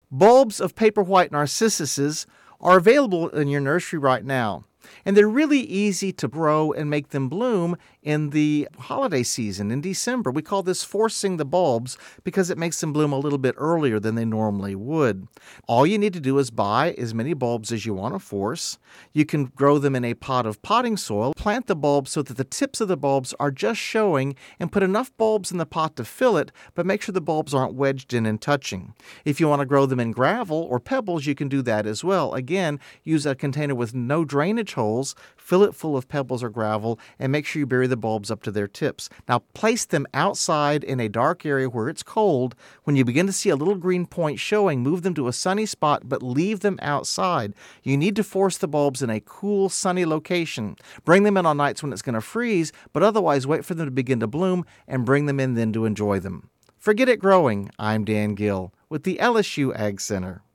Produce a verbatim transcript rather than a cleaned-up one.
Bulbs of paper white narcissuses are available in your nursery right now. And they're really easy to grow and make them bloom in the holiday season in December. We call this forcing the bulbs because it makes them bloom a little bit earlier than they normally would. All you need to do is buy as many bulbs as you want to force. You can grow them in a pot of potting soil. Plant the bulbs so that the tips of the bulbs are just showing, and put enough bulbs in the pot to fill it, but make sure the bulbs aren't wedged in and touching. If you want to grow them in gravel or pebbles, you can do that as well. Again, use a container with no drainage holes, fill it full of pebbles or gravel, and make sure you bury the bulbs up to their tips. Now place them outside in a dark area where it's cold. When you begin to see a little green point showing, move them to a sunny spot, but leave them outside. You need to force the bulbs in a cool, sunny location. Bring them in on nights when it's going to freeze, but otherwise wait for them to begin to bloom and bring them in then to enjoy them. For Get It Growing, I'm Dan Gill with the L S U Ag Center.